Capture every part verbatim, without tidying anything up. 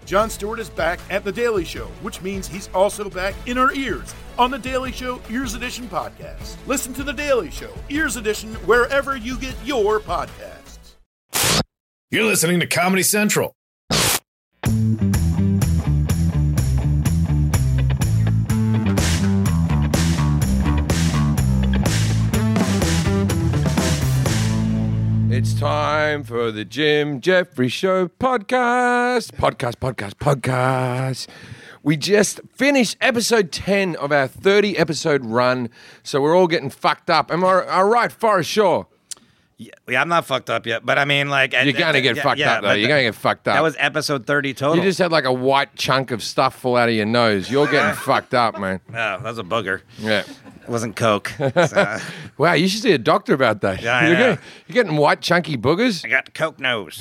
Jon Stewart is back at The Daily Show, which means he's also back in our ears on The Daily Show Ears Edition podcast. Listen to The Daily Show Ears Edition wherever you get your podcasts. You're listening to Comedy Central. It's time for the Jim Jefferies Show podcast. Podcast, podcast, podcast. We just finished episode ten of our thirty episode run, so we're all getting fucked up. Am I all right, Forrest Shaw? Yeah, yeah, I'm not fucked up yet, but I mean, like... You're going to get yeah, fucked yeah, up, though. You're going to get fucked up. That was episode thirty total. You just had like a white chunk of stuff fall out of your nose. You're getting fucked up, man. Oh, that was a booger. Yeah. It wasn't Coke. So, Wow, you should see a doctor about that. Yeah, I you're, know. getting, you're getting white chunky boogers. I got Coke nose.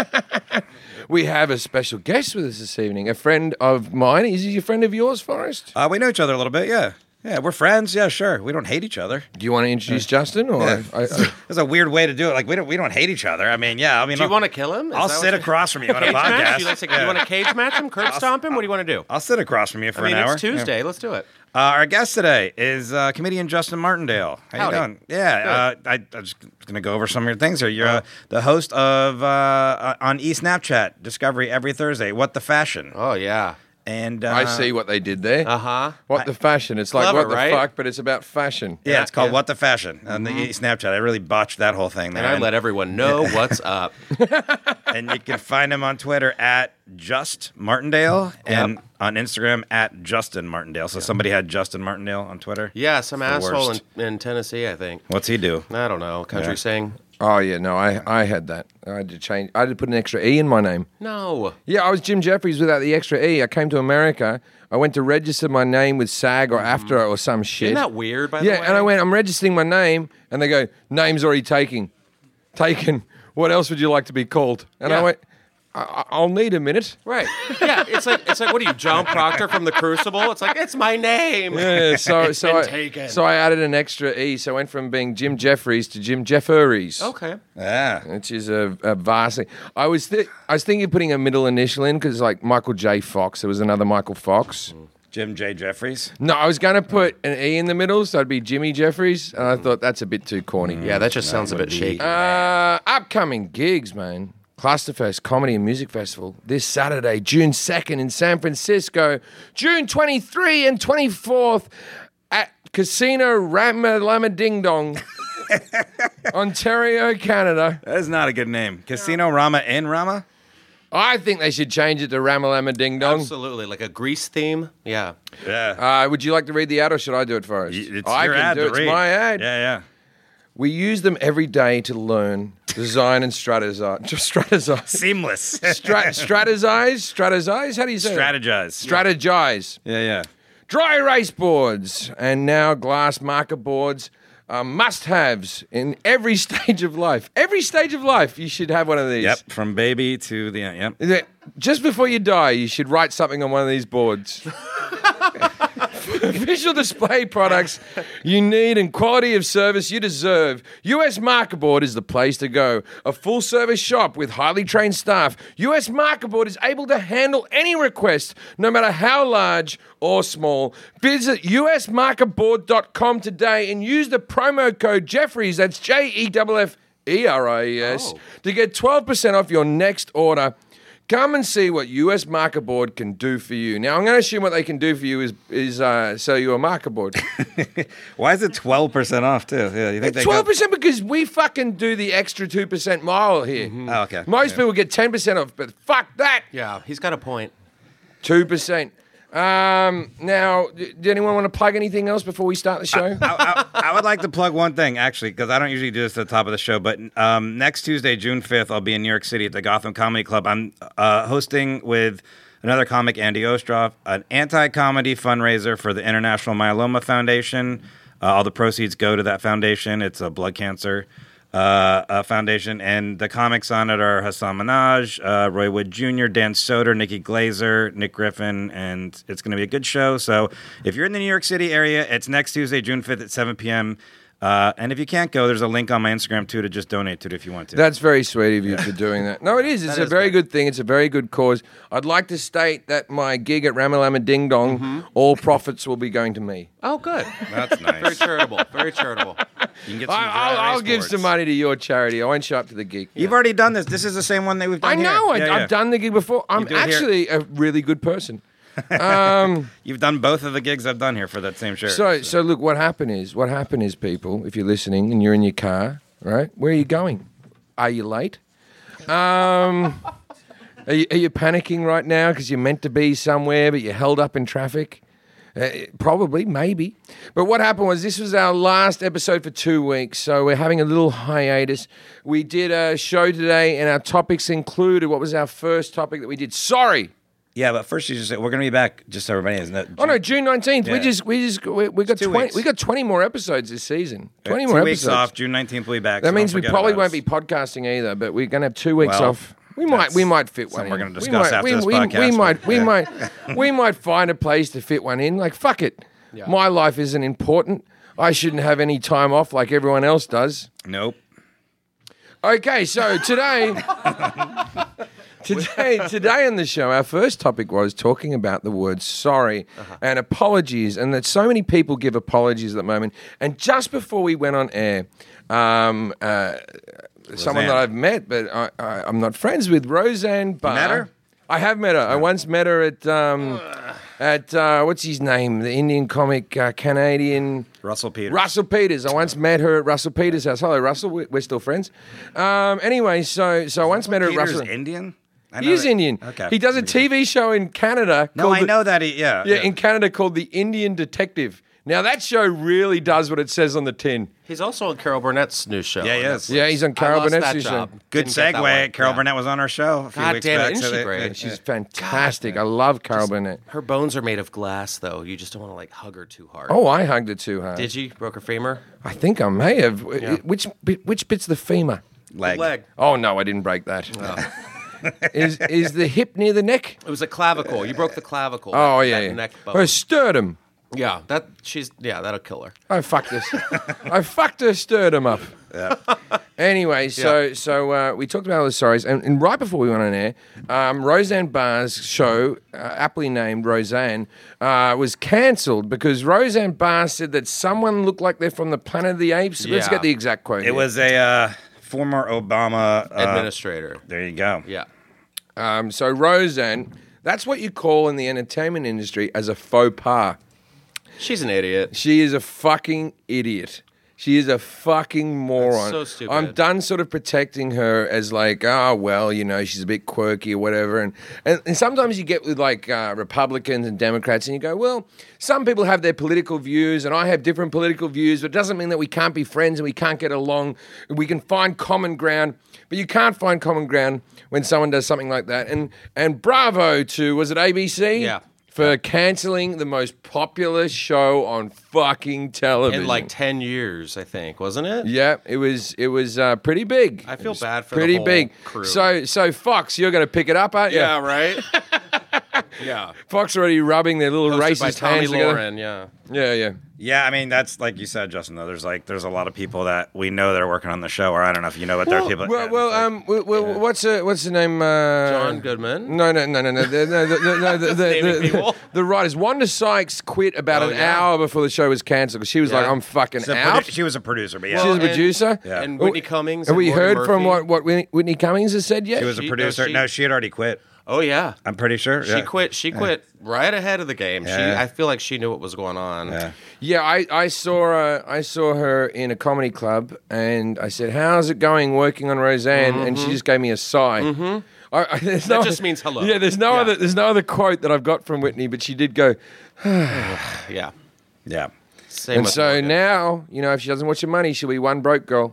We have a special guest with us this evening, a friend of mine. Is he a friend of yours, Forrest? Uh, we know each other a little bit, yeah. Yeah, we're friends. Yeah, sure. We don't hate each other. Do you want to introduce Justin? Or Yeah. I, I, That's a weird way to do it. Like we don't we don't hate each other. I mean, yeah. I mean, Do you I'll, want to kill him? Is I'll that sit what across from you on a Cage match? podcast. You, like to- Yeah. you want to cage match him? Curb stomp him? What do you want to do? I'll sit across from you for I mean, an hour. it's Tuesday. Let's do it. Uh, our guest today is uh, comedian Justin Martindale. How Howdy. you doing? Yeah, uh, I, I'm just going to go over some of your things here. You're uh, the host of uh, uh, on eSnapchat Discovery every Thursday. What the Fashion? Oh, yeah. And uh, I see what they did there. Uh-huh. What the fashion? It's like Clever, what the right? fuck, but it's about fashion. Yeah, it's called yeah. What the Fashion on the Snapchat. I really botched that whole thing there. And I let everyone know what's up. and you can find him on Twitter at Just Martindale and on Instagram at Justin Martindale. So somebody had Justin Martindale on Twitter. Yeah, some The asshole in, worst. in Tennessee, I think. What's he do? I don't know. Country Yeah. sing? Oh yeah, no, I I had that. I had to change. I had to put an extra e in my name. No. Yeah, I was Jim Jefferies without the extra e. I came to America. I went to register my name with SAG or AFTRA or some shit. Isn't that weird, by the Yeah, way? and I went, I'm registering my name, and they go, name's already taken. Taken. What else would you like to be called? And I Yeah. went, I- I'll need a minute. Right. Yeah, it's like, it's like, what are you, John Proctor from The Crucible? It's like, it's my name. Yeah, so so been I, taken. so I added an extra e, so I went from being Jim Jefferies to Jim Jefferies. Okay. Yeah. Which is a, a vastly. I was th- I was thinking of putting a middle initial in because like Michael J. Fox. There was another Michael Fox. Jim J. Jeffries. No, I was going to put an E in the middle, so it'd be Jimmy Jeffries, and I thought that's a bit too corny. Yeah, that just sounds a bit shaky. Uh, upcoming gigs, man. Clusterfest Comedy and Music Festival this Saturday, June second in San Francisco, June twenty-third and twenty-fourth at Casino Ramalama Ding Dong, Ontario, Canada. That is not a good name. Casino Rama in Rama? I think they should change it to Ramalama Ding Dong. Absolutely. Like a Grease theme? Yeah. Yeah. Uh, would you like to read the ad or should I do it first? it's I your can ad do to it. It's read. my ad. Yeah, yeah. We use them every day to learn, design, and strategize. Just strategize. Seamless. Stra- strategize? Strategize? How do you say it? Strategize. Strategize. Yeah, yeah. Dry erase boards and now glass marker boards are must-haves in every stage of life. Every stage of life, you should have one of these. Yep. From baby to the end. Yep. Yep. Just before you die, you should write something on one of these boards. Visual display products you need and quality of service you deserve. U S Marker Board is the place to go. A full-service shop with highly trained staff. U S Marker Board is able to handle any request, no matter how large or small. Visit U S marker board dot com today and use the promo code Jefferies, that's J E F F E R I E S, Oh. to get twelve percent off your next order. Come and see what U S Marker Board can do for you. Now, I'm going to assume what they can do for you is is uh, sell you a marker board. Why is it twelve percent off, too? Yeah, you think they twelve got... percent because we fucking do the extra two percent mile here. Oh, okay. Most Yeah. people get ten percent off, but fuck that. Yeah, he's got a point. two percent. Um, now, d- did anyone want to plug anything else before we start the show? I, I, I would like to plug one thing, actually, because I don't usually do this at the top of the show. But um, next Tuesday, June fifth, I'll be in New York City at the Gotham Comedy Club. I'm uh, hosting with another comic, Andy Ostroff, an anti-comedy fundraiser for the International Myeloma Foundation. Uh, all the proceeds go to that foundation. It's a blood cancer uh, uh, foundation. And the comics on it are Hassan Minaj, uh, Roy Wood Junior, Dan Soder, Nikki Glazer, Nick Griffin, and it's going to be a good show. So if you're in the New York City area, it's next Tuesday, June fifth at seven p.m. Uh, and if you can't go, there's a link on my Instagram too to just donate to it if you want to. That's very sweet of you for doing that. No, it is. It's That a is very good. good thing. It's a very good cause. I'd like to state that my gig at Ramalama Ding Dong, Mm-hmm. all profits will be going to me. Oh, good. That's nice. Very charitable. Very charitable. You can get some I, I'll, dry I'll ice give boards. some money to your charity. I won't show up to the gig. You've already done this. This is the same one that we've done I know. here. I, Yeah, yeah. I've done the gig before. I'm do it here. actually a really good person. Um, You've done both of the gigs I've done here for that same shirt. so, so look, what happened is, what happened is, people, if you're listening and you're in your car, right? Where are you going? Are you late? Um, are you, are you panicking right now because you're meant to be somewhere but you're held up in traffic? Uh, probably, maybe. But what happened was this was our last episode for two weeks, so we're having a little hiatus. We did a show today, and our topics included, what was our first topic that we did? Sorry. yeah, but first you just say we're going to be back. Just so everybody knows. No, Oh no, June nineteenth. We Yeah. just we just we, we got two twenty. weeks. We got twenty more episodes this season. Twenty two more weeks episodes. off. June nineteenth we'll be back. That so means don't we forget probably about won't us. be podcasting either. But we're gonna have two weeks Well, off. We might we that's might fit one something in. we're gonna We discuss might- after we, this we, podcast, We but- might we yeah. might we might find a place to fit one in. Like fuck it. My life isn't important. I shouldn't have any time off like everyone else does. Nope. Okay, so today, today, today on the show, our first topic was talking about the word sorry and apologies, and that so many people give apologies at the moment. And just before we went on air, um, uh, someone that I've met, but I, I, I'm not friends with, Roseanne Barr. met her? I have met her. I once met her at um, at uh, what's his name, the Indian comic uh, Canadian. Russell Peters. Russell Peters. I once met her at Russell Peters' house. Hello, Russell. We- We're still friends. Um, anyway, so so I once met her at Peters Russell. Indian? I He know is that- Indian. Okay. He does a T V show in Canada. No, called I the- know that. He, yeah. Yeah, in Canada called The Indian Detective. Now that show really does what it says on the tin. He's also on Carol Burnett's new show. Yeah, he on is. Netflix. Yeah, he's on Carol I lost Burnett's that new show. job. Good Didn't get that segue. one. Carol Yeah. Burnett was on our show a few God weeks damn it, back. isn't so she they- great? they- She's fantastic. I love Carol Burnett. Her bones are made of glass, though. You just don't want to like hug her too hard. Oh, I hugged her too hard. Did you broke her femur? I think I may have. Which bit, which bit's the femur? leg. Leg. Oh no, I didn't break that. is is the hip near the neck? It was a clavicle. You broke the clavicle. Oh that- yeah, that yeah. neck bone. Her sternum. Yeah, that she's yeah, that'll kill her. I fucked this. I fucked her, stirred him up. Anyway, so Yeah. so uh, we talked about all the sorries, and, and right before we went on air, um, Roseanne Barr's show, uh, aptly named Roseanne, uh, was cancelled because Roseanne Barr said that someone looked like they're from the Planet of the Apes. Let's Yeah. get the exact quote. It here. was a uh, former Obama uh, Administrator. There you go. Yeah. Um, so Roseanne, that's what you call in the entertainment industry as a faux pas. She's an idiot. She is a fucking idiot. She is a fucking moron. so stupid. I'm done sort of protecting her as like, oh, well, you know, she's a bit quirky or whatever. And and, and sometimes you get with like uh, Republicans and Democrats and you go, well, some people have their political views and I have different political views, but it doesn't mean that we can't be friends and we can't get along. We can find common ground, but you can't find common ground when someone does something like that. And and bravo to, was it A B C? Yeah. For cancelling the most popular show on fucking television. In like ten years, I think, wasn't it? Yeah, it was it was uh, pretty big. I It feel was bad for the pretty whole big. crew. So so Fox, you're going to pick it up, aren't you? Yeah, right? yeah. Fox already rubbing their little Hosted by racist Tommy hands together. Lauren, yeah. Yeah, yeah. Yeah, I mean that's like you said, Justin. Though there's like there's a lot of people that we know that are working on the show, or I don't know if you know, but there are people. Well, yeah, well, it's like- um, well, well, what's the what's the name? Uh, John Goodman. No, no, no, no, no. The, no, the, the, no, the, the, naming the, people. the writers. Wanda Sykes quit about Oh, an yeah. hour before the show was cancelled because she was Yeah. like, "I'm fucking She's a out." produ- she was a producer, but yeah, She's a and- producer. Yeah. And Whitney Cummings. Have and we Morgan heard from Murphy. what what Whitney, Whitney Cummings has said yet? she was a she- no, producer. she- no, she had already quit. Oh yeah. I'm pretty sure. She yeah. quit. She quit right ahead of the game. She, Yeah. I feel like she knew what was going on. Yeah. Yeah, I, I saw uh, I saw her in a comedy club, and I said, "How's it going working on Roseanne?" And she just gave me a sigh. Mm-hmm. I, I, there's That no, just means hello. Yeah, there's no Yeah. other there's no other quote that I've got from Whitney, but she did go. Yeah. Yeah. Same And with so Morgan. now, you know, if she doesn't watch her money, she'll be one broke girl.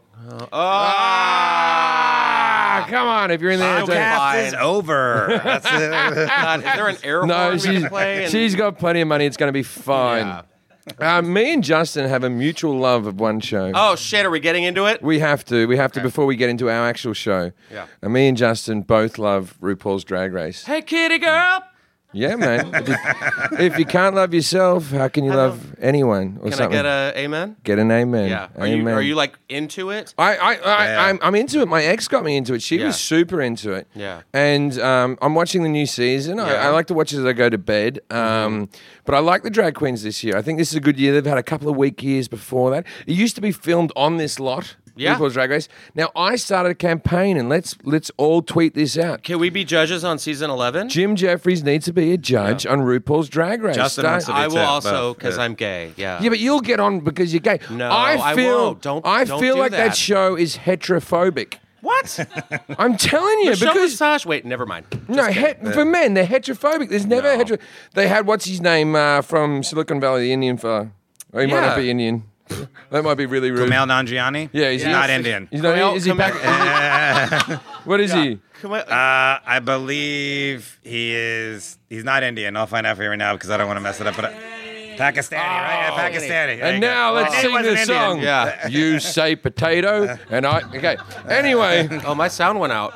Ah, Ah, come on, if you're in there. Okay. Cast Fine. is over. That's it. God, is there an air No, horn we she's, can play? And- she's got plenty of money. It's going to be fine. Yeah. Uh, me and Justin have a mutual love of one show. Oh shit! Are we getting into it? We have to. We have to before we get into our actual show. Yeah. And me and Justin both love RuPaul's Drag Race. Hey, kitty girl. Yeah, man. If you, if you can't love yourself, how can you love anyone or Can something? I get a amen? Get an amen. Yeah. Are you Amen. are you like into it? I, I, I, Yeah. I'm, I'm into it. My ex got me into it. She Yeah. was super into it. Yeah. And um, I'm watching the new season. I, Yeah. I like to watch it as I go to bed. Um, But I like the drag queens this year. I think this is a good year. They've had a couple of weak years before that. It used to be filmed on this lot. Yeah. RuPaul's Drag Race. Now I started a campaign, and let's let's all tweet this out. Can we be judges on season eleven? Jim Jeffries needs to be a judge on RuPaul's Drag Race. Justin Start- wants to be I will too, also both. because Yeah. I'm gay. Yeah. Yeah, but you'll get on because you're gay. No, I I feel, won't. Don't- I don't feel do like that. that. show is heterophobic. What? I'm telling you Michelle because Visage. Wait, never mind. no, het- for men they're heterophobic. There's never No. hetero. They had what's his name uh, from Silicon Valley, the Indian fella. Oh, he might Yeah. not be Indian. That might be really rude. Kumail Nanjiani? Yeah, he's not Indian. He's not. Kumail- Is he Kumail- back? What is he? Come on. Uh, I believe he is. He's not Indian. I'll find out for you right now because I don't want to mess it up. But uh, Pakistani, right? Yeah, Pakistani. There you And go. now let's I knew he sing wasn't the Indian. song. Yeah. You say potato, and I. Okay. Anyway. Oh, my sound went out.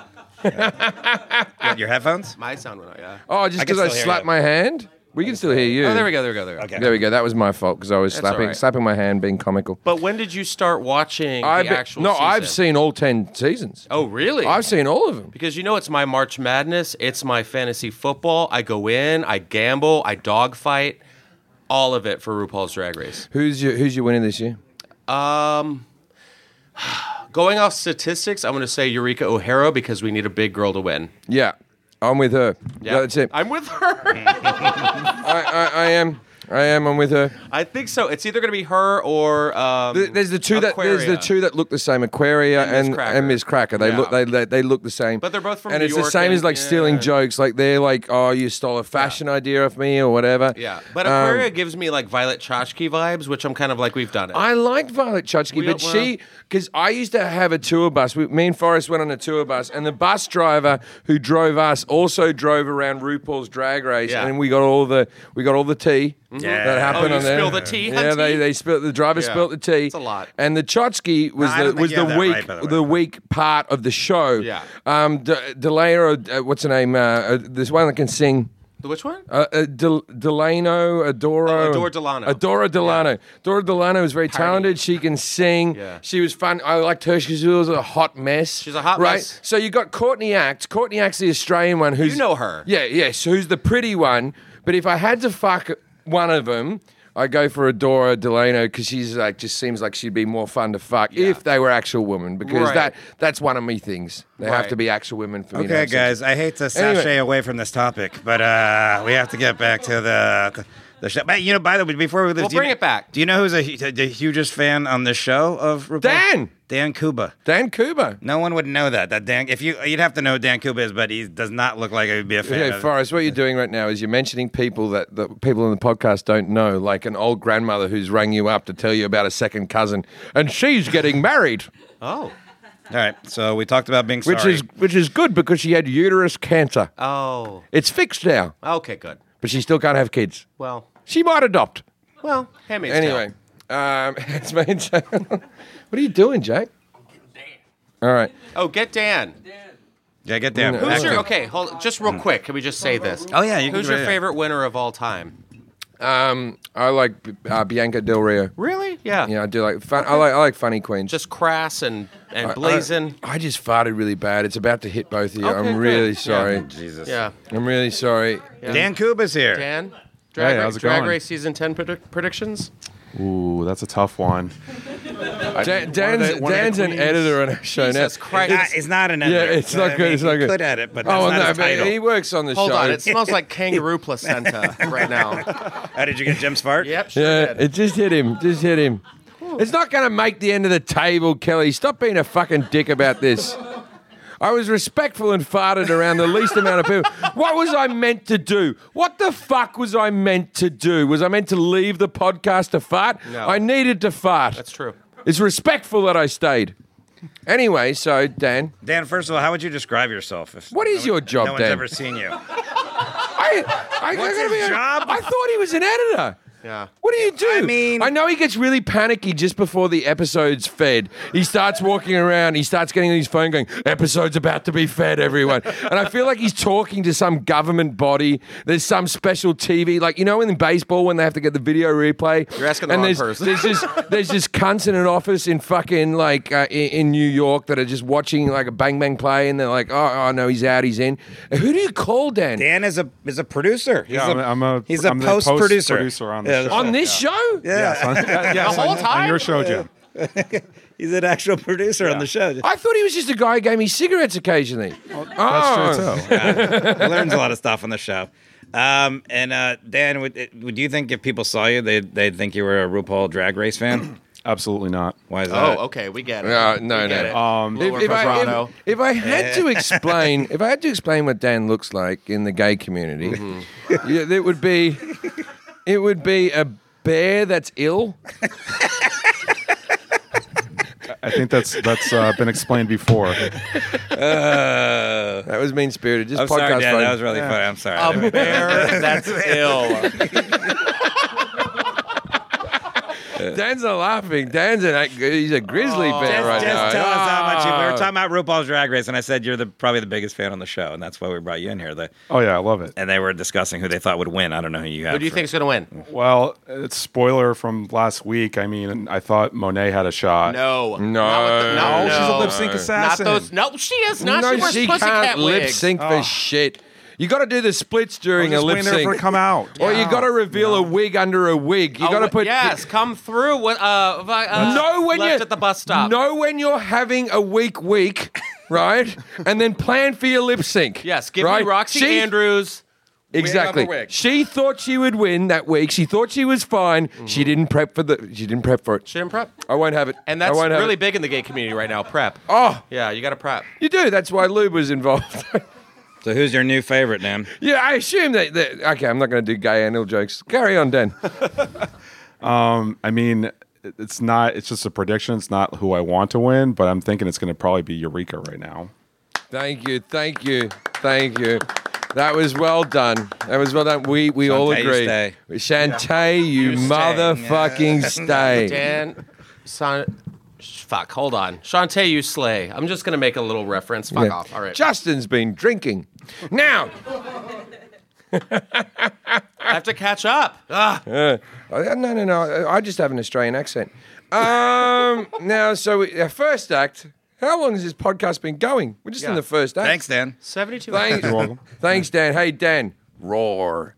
What, your headphones? My sound went out. Yeah. Oh, just I can because I, still hear slapped you. my hand. We can still hear you. Oh, there we go. There we go. There we go. Okay. There we go. That was my fault because I was That's slapping all right. slapping my hand, being comical. But when did you start watching I the be- actual no, season? I've seen all ten seasons. Oh, really? I've seen all of them. Because you know it's my March Madness. It's my fantasy football. I go in, I gamble, I dogfight, all of it for RuPaul's Drag Race. Who's your Who's your winner this year? Um, going off statistics, I'm going to say Eureka O'Hara because we need a big girl to win. Yeah, I'm with her. Yeah, that's it. I, I'm with her. I, I am. I am. I'm with her. I think so. It's either going to be her or um, Th- There's the two that there's the Aquaria. two that look the same, Aquaria And Miss and Cracker. and Miss Cracker. They Yeah. look they, they they look the same. But they're both from and New it's York the same and- as like stealing yeah. jokes. Like they're like, oh, you stole a fashion idea off me or whatever. Yeah, but Um, Aquaria gives me like Violet Chachki vibes, which I'm kind of like we've done it. I liked Violet Chachki, We- but well- she, because I used to have a tour bus. We, me and Forrest went on a tour bus, and the bus driver who drove us also drove around RuPaul's Drag Race, Yeah. and we got all the we got all the tea Yeah. that happened Oh, you on there. spill the tea, Yeah, they hunty? they spilled the driver Yeah. spilled the tea. It's a lot. And the Chachki was No, I the don't think was you the have that weak right, by the way. the weak part of the show. Yeah. Um, D- Delano, uh, what's her name? Uh, uh, this one that can sing. The which one? Uh, uh, Del- Delano, Adoro, Oh, Adore Delano. Adora Delano. Adora Delano is very talented. She can sing. Yeah. She was fun. I liked her. She was a hot mess. She's a hot right? mess. So you got Courtney Act. Courtney Act's the Australian one. Who's You know her. Yeah, yes. Who's the pretty one? But if I had to fuck one of them, I go for Adora Delano because she's like just seems like she'd be more fun to fuck Yeah. if they were actual women because Right. that that's one of me things. They have Right. to be actual women for me. to Okay, have sex. guys, I hate to Anyway. sashay away from this topic, but uh, we have to get back to the the show. But, you know, by the way, before we leave, We'll do you bring know- it back. Do you know who's a, hu- the hugest fan on the show of RuPaul? Dan! Dan Kuba. Dan Kuba. No one would know that. That Dan, if you, you'd have to know who Dan Kuba is, but he does not look like he would be a fan. Okay, of Forrest, what you're doing right now is you're mentioning people that the people in the podcast don't know, like an old grandmother who's rang you up to tell you about a second cousin, and she's getting married, Oh. All right, so we talked about being sorry. which is which is good because she had uterus cancer. Oh. It's fixed now, Okay, good. but she still can't have kids. Well, She might adopt. well, Handmaid's Anyway, um, it's made. What are you doing, Jake? All right. Tale. Oh, get Dan. yeah, get Dan. Who's Who's Active. your, okay, hold just real quick. Can we just say this? Oh, yeah, you can Who's do it, your yeah. favorite winner of all time? Um, I like uh, Bianca Del Rio. Really? Yeah. Yeah, I do like. Fun, I like. I like funny queens. Just crass and, and I- blazing. I, I just farted really bad. It's about to hit both of you. Okay, I'm good. really Yeah. sorry. Jesus. yeah. I'm really sorry. Yeah. Dan Kuba's here. Dan? Drag, Hey, Ra- how's it Drag going? Race season ten predic- predictions? Ooh, that's a tough one. Dan, Dan's, Dan's an editor on our show Jesus now. Christ. Ah, it's not an Yeah, editor. it's not I good, mean, it's not he good. could edit, but that's Oh, not no, his but title. he works on the Hold show. on, it smells like kangaroo placenta right now. How did you get Jim's fart? Yep, sure Yeah, did. it just hit him. Just hit him. It's not going to make the end of the table, Kelly. Stop being a fucking dick about this. I was respectful and farted around the least amount of people. What was I meant to do? What the fuck was I meant to do? Was I meant to leave the podcast to fart? No. I needed to fart. That's true. It's respectful that I stayed. Anyway, so, Dan, Dan, first of all, how would you describe yourself? If What is no one- your job, No one's Dan? ever seen you. I, I, I What's gotta his be- job? I thought he was an editor. Yeah. What do you do? I mean- I know he gets really panicky just before the episode's fed. He starts walking around. He starts getting on his phone going, episode's about to be fed, everyone. And I feel like he's talking to some government body. There's some special T V. Like, you know, in baseball when they have to get the video replay? You're asking the and wrong there's, person. There's just, there's just cunts in an office in fucking, like, uh, in, in New York that are just watching, like, a Bang Bang play. And they're like, oh, oh, no, he's out, he's in. Who do you call, Dan? Dan is a is a producer. He's Yeah, a, I'm, I'm a he's a I'm the post producer. producer on the Yeah, show. On this show? Yeah, Yes, on, yes, The whole on, time? on your show, Jim. he's an actual producer on the show. I thought he was just a guy who gave me cigarettes occasionally. That's Oh. true too. He learns a lot of stuff on the show. Um, and uh, Dan, would would you think if people saw you, they'd they'd think you were a RuPaul Drag Race fan? Absolutely not. Why is that? Oh, okay, we get it. Uh, no, We get no. it. Um, If, Lower if I, vibrato. if, if I had to explain, if I had to explain what Dan looks like in the gay community, Mm-hmm. yeah, it would be, it would be a bear that's ill. I think that's that's uh, been explained before. That was mean spirited. Just I'm podcast sorry, Dan. phone. That was really funny. I'm sorry. A bear that's ill. Dan's not laughing. Dan's an he's a grizzly bear Just, right just now. tell us how much you, we were Oh. talking about RuPaul's Drag Race, and I said you're the probably the biggest fan on the show, and that's why we brought you in here. The, Oh yeah, I love it. and they were discussing who they thought would win. I don't know who you have. Who do you for- think's gonna win? Well, it's spoiler from last week. I mean, I thought Monet had a shot. No, No. Not with the- no, Oh, no. she's a lip sync Not assassin. those. No, she is not. No, she wears she pussycat can't lip wigs. sync for Oh. shit. You got to do the splits I was during a just lip waiting there for it sync. to come out. Or you got to reveal a wig under a wig. You Oh, got to put yes, come through. What? Uh, vi- uh, know when left you're at the bus stop. Know when you're having a weak week, right? And then plan for your lip sync. Yes, give right? me Roxy She- Andrews. Exactly. Wig over wig. She thought she would win that week. She thought she was fine. She didn't prep for the. She didn't prep for it. She didn't prep. I won't have it. And I that's won't have really it. big in the gay community right now. Prep. Oh, Yeah, you got to prep. you do. That's why Lube was involved. So who's your new favorite, Dan? Yeah, I assume that, that. Okay, I'm not going to do gay anal jokes. Carry on, Dan. I mean, it's not. It's just a prediction. It's not who I want to win, but I'm thinking it's going to probably be Eureka right now. Thank you, thank you, thank you. That was well done. That was well done. We we all Shantae, you agree. stay. Shantae, you You're staying, motherfucking stay. Dan, son, sh- fuck. Hold on, Shantae, you slay. I'm just gonna make a little reference. Fuck Yeah. off. All right. Justin's been drinking. Now, I have to catch up. Ah. uh, no, no, no. I just have an Australian accent. Um, now, so we, our first act. How long has this podcast been going? We're just in Yeah. the first act. Thanks, Dan. seventy-two. Thanks. You're welcome. Thanks, Dan. Hey, Dan. Roar.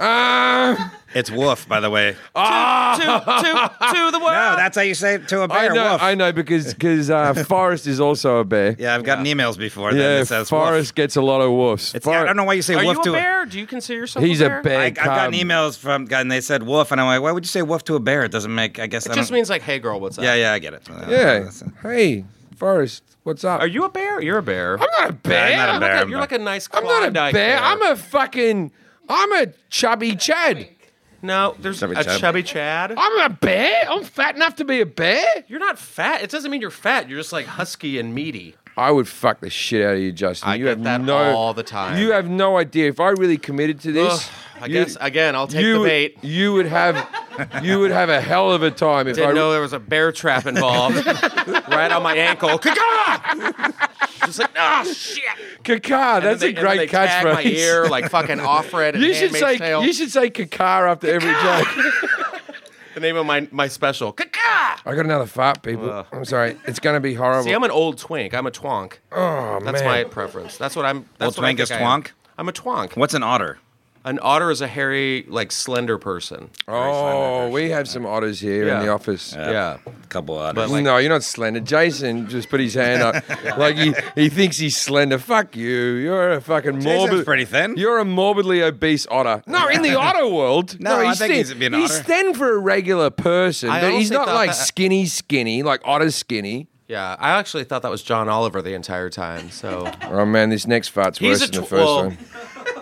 Um, It's Woof, by the way. to, to, to the world. No, that's how you say it to a I bear. know, Woof. I know, because because uh, Forrest is also a bear. Yeah, I've gotten emails before Yeah, that says Forrest Woof. gets a lot of woofs. It's, For- I don't know why you say Are Woof you a to bear? Do you consider yourself He's a a bear? bear. I, I've gotten cub. emails from and they said Woof, and I'm like, why would you say Woof to a bear? It doesn't make. I guess It I just don't- means like, hey, girl, what's up? Yeah, yeah, I get it. Yeah. Hey, Forrest, what's up? Are you a bear? You're a bear. I'm not a bear. I'm not a You're bear. like a- You're like a nice I'm not a Klondike bear. bear. I'm a fucking. I'm a chubby Chad. No, there's Chubby a Chad. chubby Chad. I'm a bear. I'm fat enough to be a bear. You're not fat. It doesn't mean you're fat. You're just like husky and meaty. I would fuck the shit out of you, Justin. I you get have that no, all the time. You have no idea. If I really committed to this, Ugh, I you- guess again, I'll take you, the would- bait. You would have, you would have a hell of a time if I. Didn't know there was a bear trap involved. Right on my ankle. Kaka! Just like, oh shit. Kaka, And that's then a they- and then great they tag catchphrase. my ear like fucking Offred. And You should Handmaid's say Tale. you should say Kaka after every joke. The name of my my special. Kaka! I got another fart, people. Ugh. I'm sorry. It's gonna be horrible. See, I'm an old twink. I'm a twonk. oh That's man. my preference. That's what I'm. That's Old what I twink think is I am. twonk? I'm a twonk. What's an otter? An otter is a hairy, like slender person. Oh, we have some otters here Yeah. in the office. Yeah. A couple otters. like- no, you're not slender. Jason just put his hand up like he, he thinks he's slender. Fuck you. You're a fucking Jason's morbid. pretty thin. You're a morbidly obese otter. No, in the otter world. No, I he's think thin. he's being He's otter. thin for a regular person, I but he's honestly not thought like that- skinny, skinny, like otter skinny. Yeah, I actually thought that was John Oliver the entire time. So Oh man, this next fart's He's worse a than the tw- first well, one.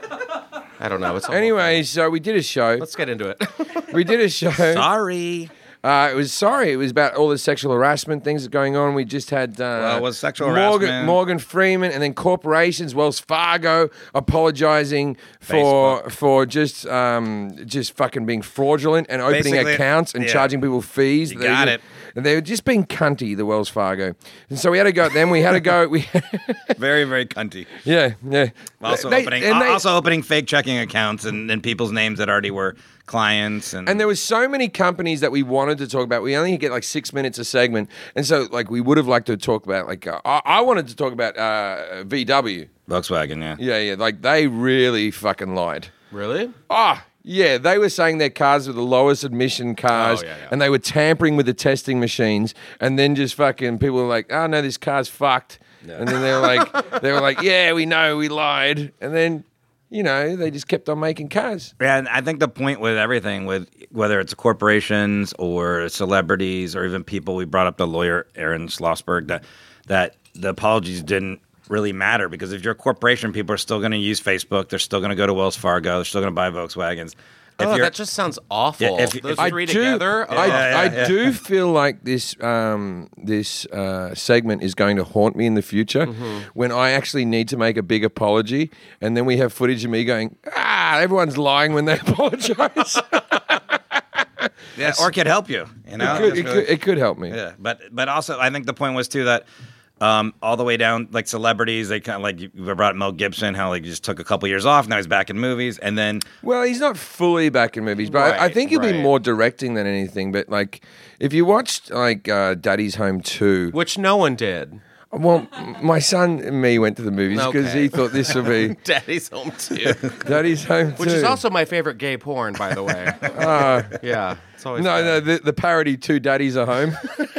I don't know. It's a whole Anyway, so we did a show. thing. Let's get into it. We did a show. Sorry. Uh, it was sorry. It was about all the sexual harassment things that are going on. We just had uh, Well, it was sexual Morgan, harassment. Morgan Freeman, and then corporations, Wells Fargo, apologizing for Facebook. for just um, just fucking being fraudulent and opening Basically, accounts and yeah. charging people fees. You They- got it. And they were just being cunty, the Wells Fargo. And so we had to go. Then we had to go. We Very, very cunty. yeah, yeah. Also They- opening, and they- also opening fake checking accounts and, and people's names that already were clients. And, And there was so many companies that we wanted to talk about. We only get like six minutes a segment, and so like we would have liked to talk about like uh, I, I wanted to talk about uh, V W. Volkswagen, yeah. Yeah, yeah. Like they really fucking lied. Really? Ah, yeah. They were saying their cars were the lowest emission cars, Oh, yeah, yeah. and they were tampering with the testing machines, and then just fucking people were like, "Oh no, this car's fucked," and then they were like, they were like, "Yeah, we know, we lied," and then. You know, they just kept on making cars. Yeah, and I think the point with everything, with whether it's corporations or celebrities or even people, we brought up the lawyer Aaron Schlossberg, that that the apologies didn't really matter because if you're a corporation, people are still going to use Facebook, they're still going to go to Wells Fargo, they're still going to buy Volkswagens. If Oh, you're- that just sounds awful. Yeah, if- if- Those I three do, together. I, oh. Yeah, I yeah, yeah. do feel like this um, this uh, segment is going to haunt me in the future Mm-hmm. when I actually need to make a big apology, and then we have footage of me going, "Ah, everyone's lying when they apologize." yeah, or it could help you. You know, it, could, Just it, really- could, it could help me. Yeah, but but also I think the point was too that um, all the way down like celebrities, they kind of like you you brought Mel Gibson, how like he just took a couple years off, now he's back in movies, and then Well, he's not fully back in movies, but I, I Right, think he'll be right. more directing than anything. But like, if you watched like uh, Daddy's Home two, Which no one did. well, my son and me went to the movies because Okay. he thought this would be Daddy's Home too. Daddy's Home two, Which is also my favorite gay porn, by the way. yeah. It's always no, fun. no, the, the parody Two Daddies Are Home.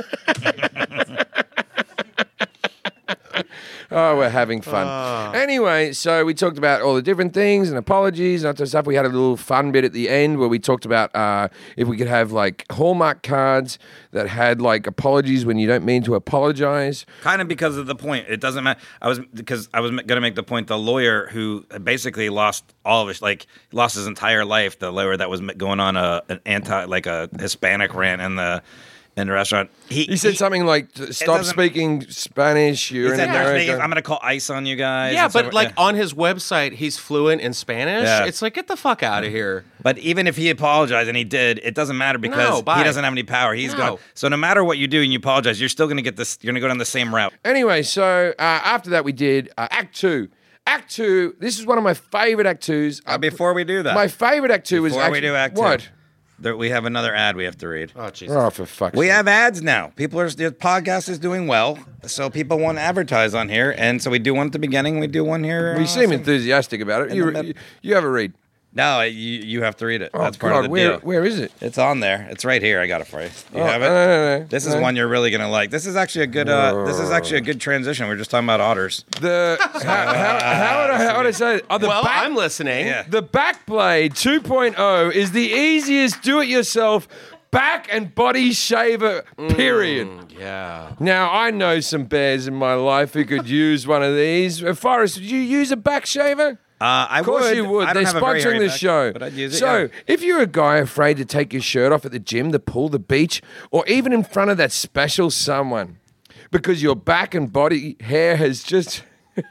Oh, we're having fun. Anyway, so we talked about all the different things and apologies and that sort of stuff. We had a little fun bit at the end where we talked about uh, if we could have like Hallmark cards that had like apologies when you don't mean to apologize. kind of because of the point, it doesn't matter. I was because I was going to make the point. The lawyer who basically lost all of his, like lost his entire life. The lawyer that was going on a an anti, like a Hispanic rant in the in the restaurant. He, He said something like, "Stop doesn't- speaking Spanish. You're He in said, "No, America." I'm going to call ICE on you guys. Yeah, and so- but like yeah. on his website, he's fluent in Spanish. Yeah. It's like, get the fuck out of here. But even if he apologized, and he did, it doesn't matter because No, bye. he doesn't have any power. He's No. gone. So no matter what you do and you apologize, you're still going to get this. You're going to go down the same route. Anyway, so uh, after that, we did uh, Act Two. Act Two. This is one of my favorite Act Twos. Uh, before we do that, my favorite Act Two was before we actually, do Act Two, what? there, we have another ad we have to read. Oh, Jesus. Oh, for fuck's We sake. have ads now. People are the podcast is doing well, so people want to advertise on here, and so we do one at the beginning. We do one here. We uh, seem some- enthusiastic about it. in You, the mid- you, you have a read. No, you you have to read it. Oh, That's part God, of the where, deal. where is it? It's on there. It's right here. I got it for you. You Oh, have it. no, no, no, This is no. one you're really gonna like. This is actually a good. Uh, this is actually a good transition. We are just talking about otters. The how, how, how, would I, how would I say it? Oh, the Well, back, I'm listening. Yeah. The Backblade two point oh is the easiest do-it-yourself back and body shaver, period. Yeah. Now, I know some bears in my life who could use one of these. Uh, Forrest, would you use a back shaver? Uh, I Of course would. you would. I don't They're have a very sponsoring hairy the back, show. but I'd use it. So, yeah. if you're a guy afraid to take your shirt off at the gym, the pool, the beach, or even in front of that special someone, because your back and body hair has just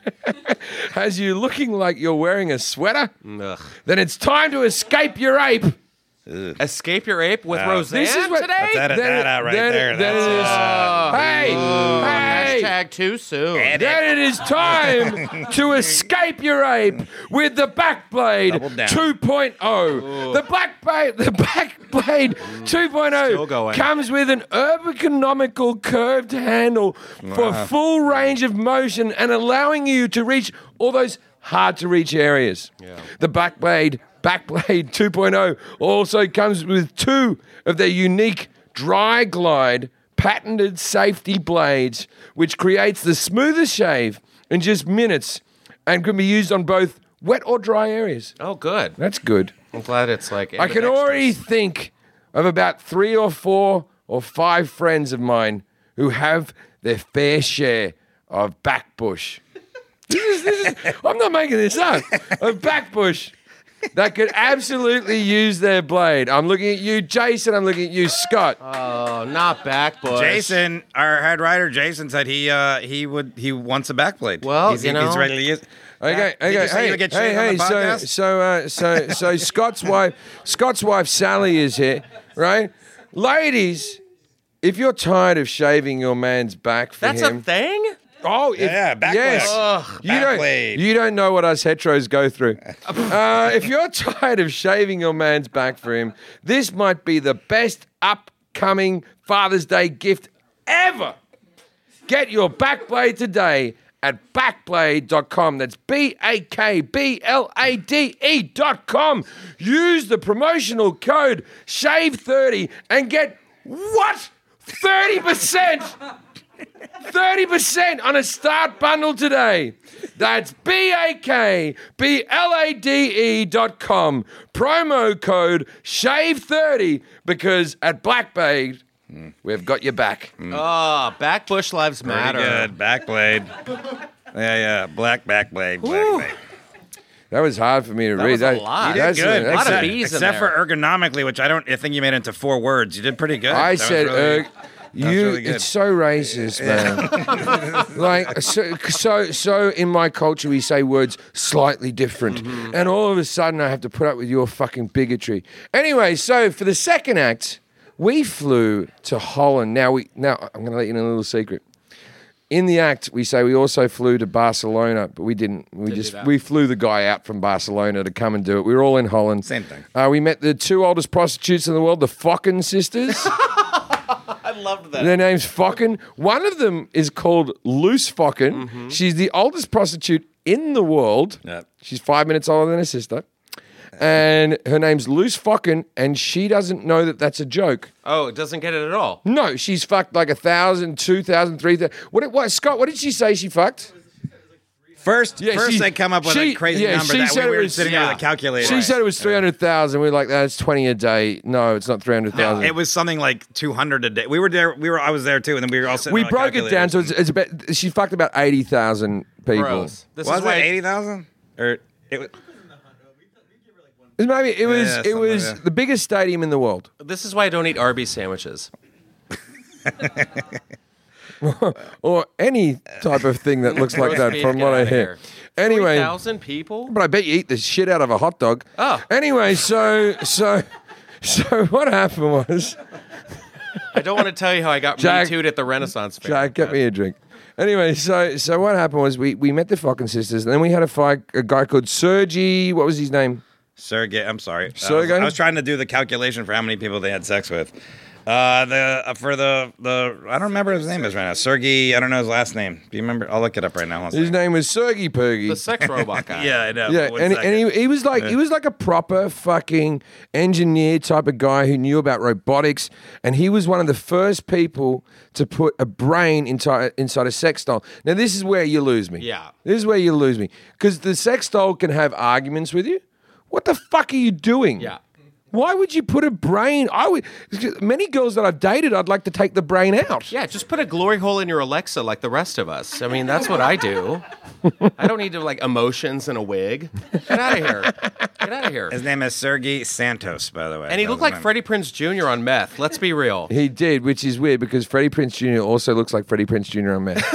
has you looking like you're wearing a sweater, Ugh. then it's time to escape your ape. Escape your ape with Wow. Roseanne This is what- today? Let's edit Then that it- out right then it- there. then it That's, is- hey, hey, Hashtag too soon. then it is time to escape your ape with the Double Backblade down. two point oh. The Backblade, the Backblade two point Still oh going. comes with an ergonomical curved handle for full range of motion and allowing you to reach all those hard to reach areas. The Backblade Backblade two point oh also comes with two of their unique Dry Glide patented safety blades, which creates the smoothest shave in just minutes and can be used on both wet or dry areas. Oh, good. That's good. I'm glad it's like. I can already think of about three or four or five friends of mine who have their fair share of backbush. This is, this is, I'm not making this up. Of backbush. that could absolutely use their blade. I'm looking at you, Jason. I'm looking at you, Scott. Oh, not back bush. Jason, our head writer, Jason said he uh, he would he wants a backblade. Well, he's, you know. he's ready to use. Okay, Did you okay, say you hey, would get hey, shaved on hey. the So, podcast? so, uh, so, so, Scott's wife, Scott's wife Sally is here, right? Ladies, if you're tired of shaving your man's back for That's him, a thing? oh, if, Yeah, back yes, blade. Ugh. you don't, Backblade. you don't know what us heteros go through. Uh, if you're tired of shaving your man's back for him, this might be the best upcoming Father's Day gift ever. Get your backblade today at backblade dot com. That's B A K B L A D E dot com. Use the promotional code shave thirty and get what? thirty percent. thirty percent on a start bundle today. That's B A K B L A D E dot com. Promo code shave thirty because at Blackblade, we've got your back. Oh, back bush lives Pretty matter. good backblade. Yeah, yeah, black backblade. Blackblade. That was hard for me to That read. was a lot. You did that's- good. a lot of that's- bees in Except there. for ergonomically, which I don't. I think you made into four words. You did pretty good. I That was said, really- erg. You, really good. it's so racist, man. like, so, so, so in my culture, we say words slightly different, Mm-hmm. and all of a sudden, I have to put up with your fucking bigotry. Anyway, so for the second act, we flew to Holland. Now we, now I'm going to let you know a little secret. In the act, we say we also flew to Barcelona, but we didn't. We just we flew the guy out from Barcelona to come and do it. We were all in Holland. Same thing. Uh, we met the two oldest prostitutes in the world, the Focken sisters. I loved that. Their name's Focken. One of them is called Luce Focken. Mm-hmm. She's the oldest prostitute in the world. Yep. She's five minutes older than her sister. And her name's Luce Focken, and she doesn't know that that's a joke. Oh, it doesn't get it at all. No, she's fucked like a thousand, two thousand, three thousand. What, what, Scott, what did she say she fucked? First, Yeah, first she- they come up with she- a crazy yeah, number she that said we it were was- sitting there yeah. with a calculator. She said it was three hundred thousand. We were like, that's twenty a day. No, it's not three hundred thousand. It was something like two hundred a day. We were there. We were. I was there too, and then we were all sitting. we on broke it down, so it's, it's about, she fucked about eighty thousand people. Gross. This was is why it eighty thousand or it was. It was maybe it was Yeah, it something was like that. the biggest stadium in the world. This is why I don't eat Arby's sandwiches. Or any type of thing that looks like Roast that beef, from get what I outta hear. here. Anyway, three thousand people? but I bet you eat the shit out of a hot dog. Oh. Anyway, so so so what happened was I don't want to tell you how I got Jack- me too'd at the Renaissance Fair. Jack, get me a drink. Anyway, so so what happened was we, we met the fucking sisters, and then we had a fight. A guy called Sergey. What was his name? Sergey, I'm sorry. I was, Sergey? I was trying to do the calculation for how many people they had sex with. Uh, the uh, for the the I don't remember his name is right now. Sergey, I don't know his last name. Do you remember? I'll look it up right now. One His second. name was Sergey Pergy. The sex robot guy. Yeah, I know. Yeah, One and, second. and he, he was like he was like a proper fucking engineer type of guy who knew about robotics, and he was one of the first people to put a brain inside inside a sex doll. Now this is where you lose me. Yeah. This is where you lose me because the sex doll can have arguments with you. What the fuck are you doing? Yeah. Why would you put a brain? I would. Many girls that I've dated, I'd like to take the brain out. Yeah, just put a glory hole in your Alexa like the rest of us. I mean, that's what I do. I don't need to like emotions and a wig. Get out of here. Get out of here. His name is Sergey Santos, by the way. And he That looked was like him. Freddie Prinze Junior on meth. Let's be real. He did, which is weird because Freddie Prinze Junior also looks like Freddie Prinze Junior on meth.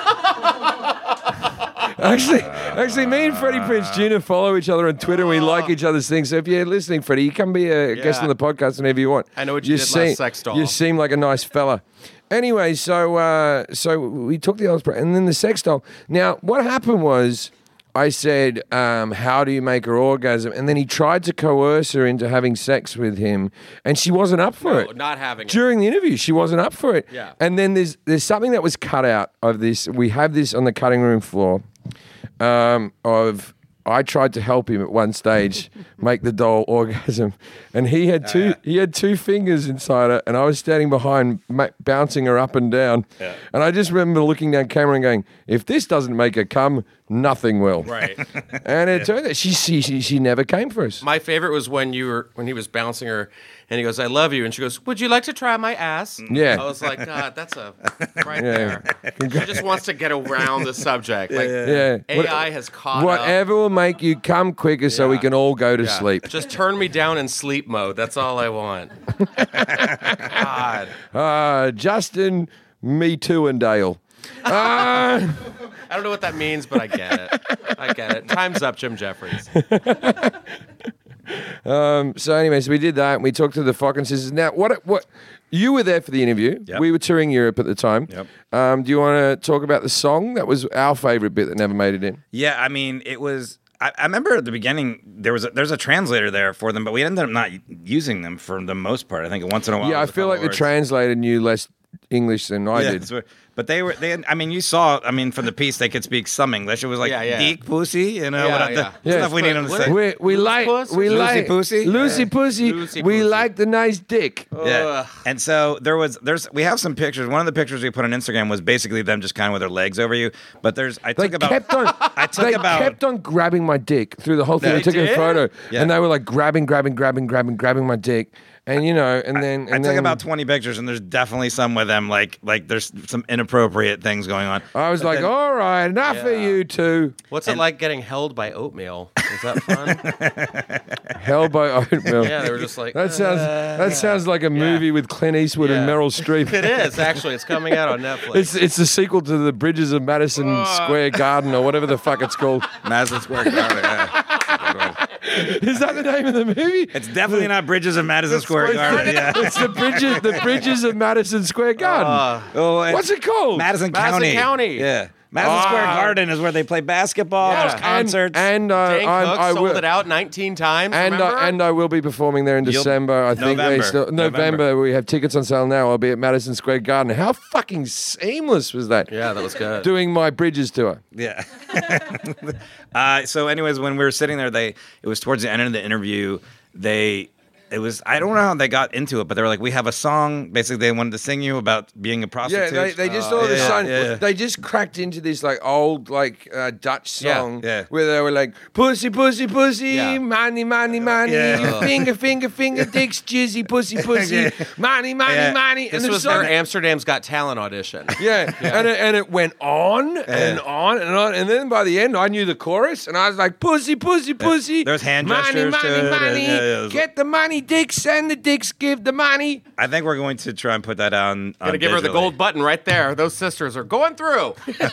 Actually, actually, me and Freddie Prinze Junior follow each other on Twitter. And we like each other's things. So if you're listening, Freddie, you can be a guest Yeah. on the podcast whenever you want. I know what you did last Sex Doll. You seem like a nice fella. Anyway, so uh, so we took the old and then the sex doll. Now, what happened was I said, um, "How do you make her orgasm?" And then he tried to coerce her into having sex with him, and she wasn't up for No, it. not having it. During the interview, she wasn't up for it. Yeah. And then there's there's something that was cut out of this. We have this on the cutting room floor. Um, of I tried to help him at one stage make the doll orgasm, and he had two he had two fingers inside her, and I was standing behind ma- bouncing her up and down. And I just remember looking down camera and going, "If this doesn't make her come, nothing will. Right. And it turned out she, she she she never came for us. My favorite was when you were when he was bouncing her, and he goes, "I love you," and she goes, "Would you like to try my ass?" Yeah. I was like, God, that's a right Yeah. there. She just wants to get around the subject. Like Yeah. A I has caught up. Whatever will make you come quicker so we Yeah. can all go to Yeah. sleep. Just turn me down in sleep mode. That's all I want. God. Uh, Justin, me too, and Dale. Uh, I don't know what that means, but I get it. I get it. Time's up, Jim Jeffries. so anyway, so we did that, and we talked to the Focken sisters. Now, what what you were there for the interview? Yep. We were touring Europe at the time. Yep. Um, do you want to talk about the song? That was our favorite bit that never made it in. Yeah, I mean, it was. I, I remember at the beginning there was a, there's a translator there for them, but we ended up not using them for the most part. I think once in a while. Yeah, I there's a feel couple like the words. translator knew less English than I Yeah, did. that's what- but they were. They. I mean, you saw. I mean, from the piece, they could speak some English. It was like Yeah, yeah. "deek pussy," you know, Yeah, what, yeah. the Yeah. stuff we need them to What- say. We we Loose like puss? we Loosey like pussy? Lucy Yeah. pussy. Loosey We pussy. like the nice dick. Yeah. Ugh. And so there was there's we have some pictures. One of the pictures we put on Instagram was basically them just kind of with their legs over you. But there's I They took about kept on. I took they about kept on grabbing my dick through the whole thing. They I took a did? photo, Yeah. and they were like grabbing, grabbing, grabbing, grabbing, grabbing my dick, and you know, and then I and took then, about twenty pictures, and there's definitely some with them like like there's some inappropriate things going on. I was But like, then- all right, enough of Yeah. you two. What's it like getting held by oatmeal? Is that fun? Held by oatmeal. Yeah, they were just like, That sounds that sounds like a movie with Clint Eastwood and Yeah. Meryl Streep. It is, actually. It's coming out on Netflix. It's it's the sequel to the Bridges of Madison Square Garden or whatever the fuck it's called. Madison Square Garden. yeah. Is that the name of the movie? It's definitely not Bridges of Madison Square Garden. Yeah. It's the Bridges the Bridges of Madison Square Garden. Oh, it's What's it called? Madison Madison County. County. Yeah. Madison Ah. Square Garden is where they play basketball. Yeah. There's And- concerts. And, and uh, Dane I'm- Cook I sold will, it out nineteen times. and remember? I, and I will be performing there in You'll- December. I think November. they still November. November. We have tickets on sale now. I'll be at Madison Square Garden. How fucking seamless was that? yeah, that was good. Doing my Bridges tour. Yeah. uh, so, anyways, when we were sitting there, they it was towards the end of the interview. They it was I don't know how they got into it, but they were like, "We have a song." Basically, they wanted to sing you about being a Yeah, prostitute. they, they just all of a yeah, sudden yeah. they just cracked into this like old like uh, Dutch Yeah, song yeah. where they were like pussy pussy pussy Yeah. money money money Yeah. finger finger finger dicks jizzy pussy pussy Yeah. money money Yeah. money This and the was song, their Amsterdam's Got Talent audition. yeah, and it, and it went on and on and on and then by the end I knew the chorus and I was like pussy pussy pussy There's hand money gestures money to it, and- money yeah, yeah, it was- get the money dicks and the dicks give the money. I think we're going to try and put that on. Gonna on give her the digitally. gold button right there. Those sisters are going through.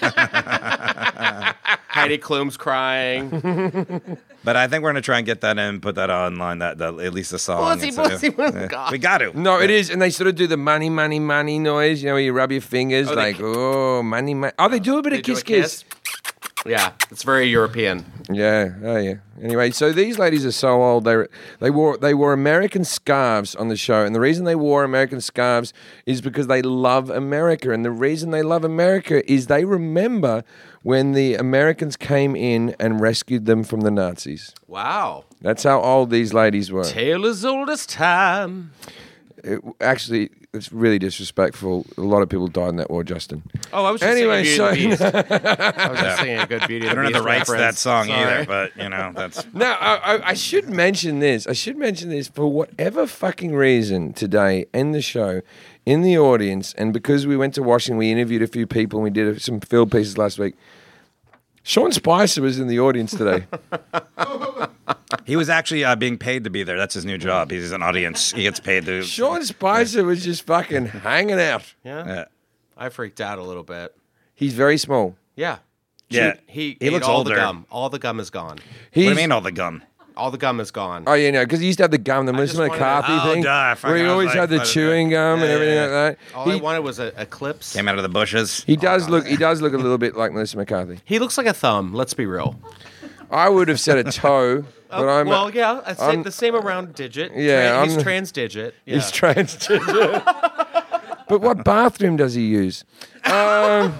Heidi Klum's crying. But I think we're going to try and get that in, put that online. That, that at least a song. Pussy, and so- pussy, pussy. Yeah. God. We got to. No, it is, and they sort of do the money, money, money noise. You know, where you rub your fingers, Oh, they like ki- oh, money, money. Oh, they do a bit They of do a kiss, kiss. Yeah, it's very European. Yeah, oh yeah. Anyway, so these ladies are so old. They they wore they wore American scarves on the show, and the reason they wore American scarves is because they love America, and the reason they love America is they remember when the Americans came in and rescued them from the Nazis. Wow. That's how old these ladies were. Tale as old as time. It, actually, it's really disrespectful. A lot of people died in that war, Justin. Oh, I was just Anyway, singing Beauty so- and the Beast. I was just singing a good Beauty I and the don't have Beast the rights to that reference. song Sorry. either, but you know that's. Now, I, I, I should mention this. I should mention this for whatever fucking reason today in the show, in the audience, and because we went to Washington, we interviewed a few people and we did some field pieces last week. Sean Spicer was in the audience today. He was actually uh, being paid to be there. That's his new job. He's an audience. He gets paid to. Sean Spicer was just fucking hanging out. Yeah? Yeah. I freaked out a little bit. He's very small. Yeah. Yeah. He, He ate looks all older. the gum. All the gum is gone. He's, What do you mean all the gum? All the gum is gone. Oh, yeah, no, because he used to have the gum, the just Melissa wanted McCarthy to- Oh, thing, duh, I where he forgot. I was always like, had the what is chewing that? gum and Yeah, everything yeah, like that. All I He, wanted was a, a clips. Came out of the bushes. he does look. He does look a little bit like Melissa McCarthy. He looks like a thumb. Let's be real. I would have said a toe, but I'm. well, yeah, I'd say I'm- the same around digit. Yeah, Tran- he's I'm- transdigit. Yeah. He's transgender. But what bathroom does he use? Um,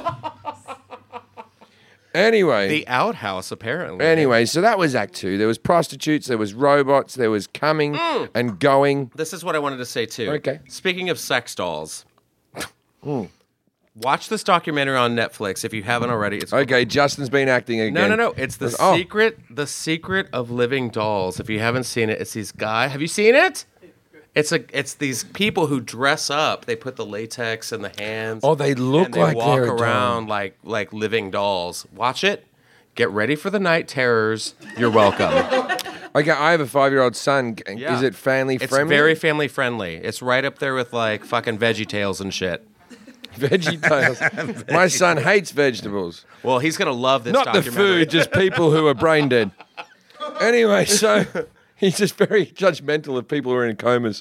anyway. the outhouse, apparently. Anyway, so that was Act Two. There was prostitutes, there was robots, there was coming and going. This is what I wanted to say too. Okay. Speaking of sex dolls, Watch this documentary on Netflix if you haven't already. It's Okay, Justin's been acting again. No, no, no. It's the Oh. secret. The secret of living dolls. If you haven't seen it, it's these guys. Have you seen it? It's a. It's these people who dress up. They put the latex in the hands. Oh, they look and they like walk they're a doll. around like like living dolls. Watch it. Get ready for the night terrors. You're welcome. Okay, I have a five-year-old son. Yeah. Is it family It's friendly? very family friendly. It's right up there with like fucking Veggie Tales and shit. Veggie Tales. My son hates vegetables. Well, he's gonna love this. Not the documentary. food, just people who are brain dead. Anyway, so he's just very judgmental of people who are in comas.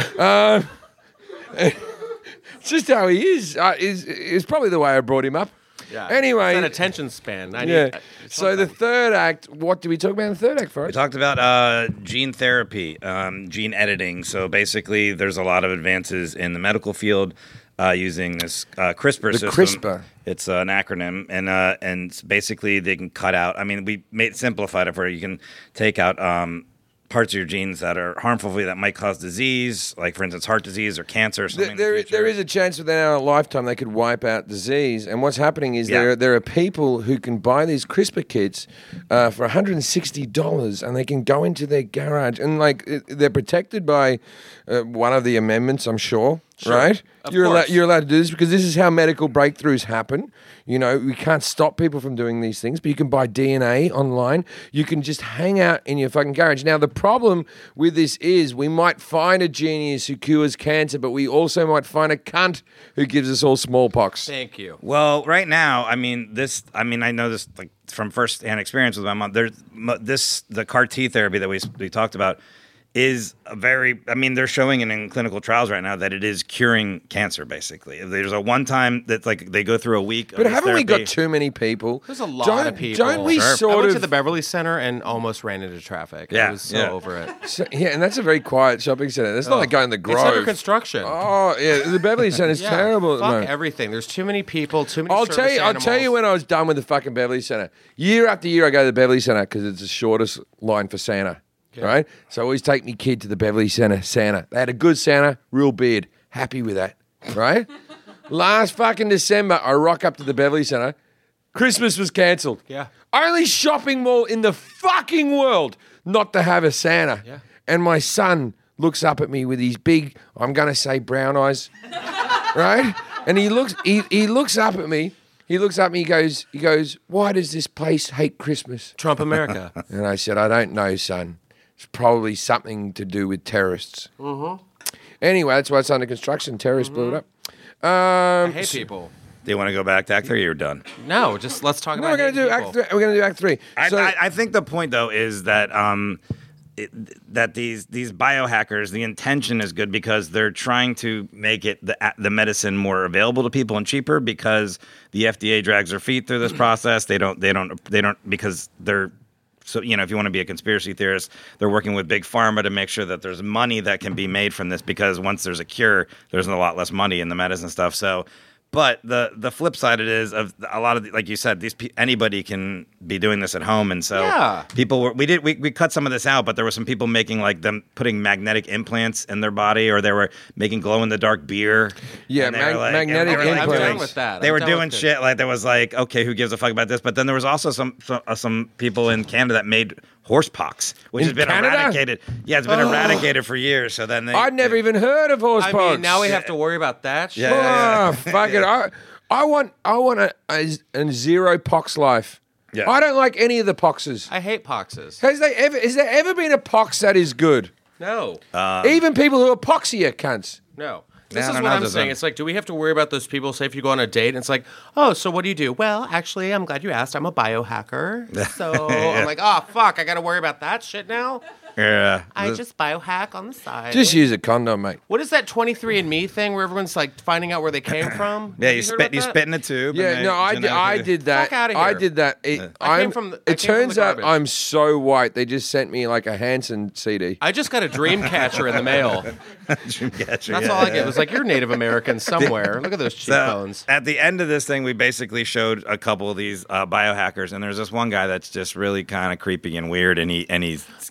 Um, it's just how he is. Uh, is is probably the way I brought him up. Yeah. Anyway, It's that attention span. I yeah. Need, So the third act. What do we talk about in the third act, We Forrest? talked about uh, gene therapy, um, gene editing. So basically, there's a lot of advances in the medical field uh, using this uh, CRISPR The system. CRISPR. It's an acronym, and uh, and basically they can cut out. I mean, we made simplified it for you. You can take out um, parts of your genes that are harmful for you that might cause disease, like for instance, heart disease or cancer or something. There, in there, the future. there is a chance within our lifetime they could wipe out disease. And what's happening is Yeah. there, there are people who can buy these CRISPR kits uh, for one hundred sixty dollars, and they can go into their garage and like it- they're protected by uh, one of the amendments, I'm sure, right? Of you're allowed, course. you're allowed to do this because this is how medical breakthroughs happen. You know, we can't stop people from doing these things, but you can buy D N A online. You can just hang out in your fucking garage. Now, the problem with this is we might find a genius who cures cancer, but we also might find a cunt who gives us all smallpox. Thank you. Well, right now, I mean, this. I mean, I know this like from firsthand experience with my mom. There's mo- this the C A R T therapy that we we talked about is a very. I mean, they're showing it in clinical trials right now that it is curing cancer. Basically, there's a one time that's like they go through a week. But of this haven't we therapy. got too many people? There's a lot don't, of people. Don't we Sure. sort I went of to the Beverly Center and almost ran into traffic. Yeah, I was so yeah. over it. So- yeah, and that's a very quiet shopping center. That's not like going to the Grove. It's under construction. Oh yeah, the Beverly Center is Yeah, terrible. At the Fuck moment. everything. There's too many people. Too many. I'll tell service you. I'll tell you animals. when I was done with the fucking Beverly Center. Year after year, I go to the Beverly Center because it's the shortest line for Santa. Right. So I always take me kid to the Beverly Center Santa. They had a good Santa, real beard. Happy with that. Right. Last fucking December, I rock up to the Beverly Center. Christmas was cancelled. Yeah. Only shopping mall in the fucking world not to have a Santa. Yeah. And my son looks up at me with his big, I'm going to say brown eyes. Right? And he looks he, he looks up at me. He looks up at me, he goes, he goes, why does this place hate Christmas? Trump America. And I said, I don't know, son. It's probably something to do with terrorists. Mm-hmm. Anyway, that's why it's under construction. Terrorists blew it up. I Um, hate people. Do you want to go back to Act Three? You're done. No, just let's talk no, about. we're gonna hating do people. act. Three. We're gonna do act three. I, So- I, I think the point though is that um, it, that these these biohackers, the intention is good because they're trying to make it the the medicine more available to people and cheaper because the F D A drags their feet through this process. They don't they don't they don't because they're. So, you know, if you want to be a conspiracy theorist, they're working with Big Pharma to make sure that there's money that can be made from this because once there's a cure, there's a lot less money in the medicine stuff. So, but the the flip side of it is of a lot of the, like you said, these pe- anybody can be doing this at home, and so Yeah. people were we did we, we cut some of this out, but there were some people making like them putting magnetic implants in their body, or they were making glow in the dark beer. Yeah, and they mag- were, like, magnetic and they were, like, implants. I'm doing- down with that. They I'm were down doing with it. shit like there was like, okay, who gives a fuck about this? But then there was also some some, uh, some people in Canada that made horse pox, which In has been Canada? eradicated. Yeah, it's been eradicated for years. So then they, I'd never even heard of horse I pox. mean, now we have to worry about that shit. Yeah, yeah, Oh, fuck it. I, I want, I want a, a, a zero pox life. Yeah. I don't like any of the poxes. I hate poxes. Has they ever? Has there ever been a pox that is good? No, Even people who are poxier cunts. no. This I is don't what know, I'm does saying. it- It's like, do we have to worry about those people? Say if you go on a date and it's like, oh, so what do you do? Well, actually, I'm glad you asked. I'm a biohacker. So I'm like, oh, fuck, I got to worry about that shit now? Yeah. I just biohack on the side. Just use a condom, mate. What is that twenty-three and me thing where everyone's like finding out where they came from? Yeah, Have you heard spit, about you that? spit in a tube. Yeah, and they no, I did, I genetically- did that. Fuck outta I here. did that. It, I came I'm- from the- I it came from turns the out garbage. I'm so white. They just sent me like a Hanson C D. I just got a dream catcher in the mail. Dreamcatcher, That's yeah, all I yeah. get. It was like, you're Native American somewhere. Look at those So cheekbones. at the end of this thing, we basically showed a couple of these uh, biohackers, and there's this one guy that's just really kind of creepy and weird, and he and he's The one